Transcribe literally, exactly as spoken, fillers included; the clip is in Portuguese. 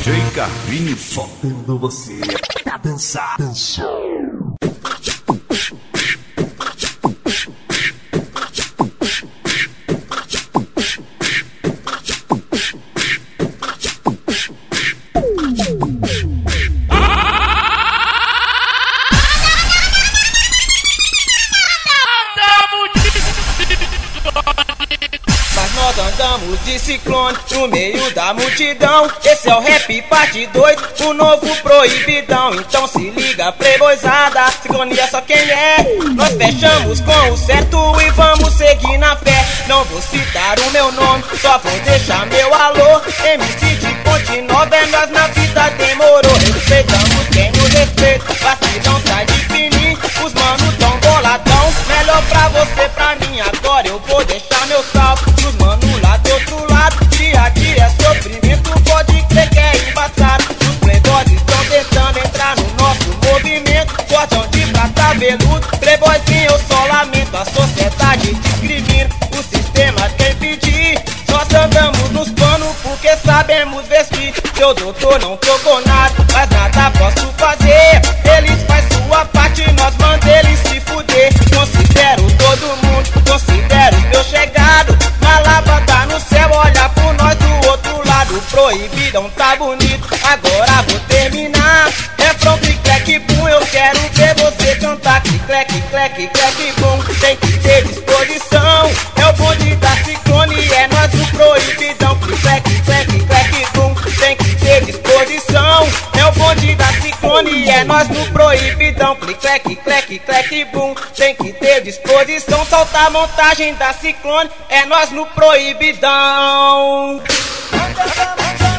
D J Carvini fodendo você pra dançar. Dançar. Nós andamos de ciclone no meio da multidão. Esse é o rap parte dois, o novo proibidão. Então se liga, playboyzada, ciclone é só quem é. Nós fechamos com o certo e vamos seguir na fé. Não vou citar o meu nome, só vou deixar meu alô. M C de Ponte Nova, é nós na vida demorou. Respeitamos quem o respeita, vacilão sai de fininho. Os manos tão boladão, melhor pra você, pra mim. Agora eu vou deixar meu salve pros manos lá do outro lado. Dia a dia é sofrimento, pode crer que é embaçado. Os playboys estão tentando entrar no nosso movimento. Cordão de prata veludo, playboyzinho eu só lamento. A sociedade discrimina, o sistema quer impedir. Nós andamos nos panos porque sabemos vestir. Seu doutor não tocou nada, mas nada posso fazer. Eles faz sua parte, nós manda eles se fuder. Considero todo mundo, considero os meus chegados. Na lava tá no céu, olha por nós do outro lado. Proibidão tá bonito, agora vou terminar. Refrão que cleque bum, eu quero ver você cantar. Que cleque, cleque, cleque bum, tem que ter disposição. É o bonde da ciclone, é nós o proibidão. Que cleque, cleque, cleque bum, tem que ter disposição. É o bonde da ciclone, é nós no proibidão. Que cleque, cleque, cleque bum, tem que ter disposição. Solta a montagem da ciclone, é nós no proibidão.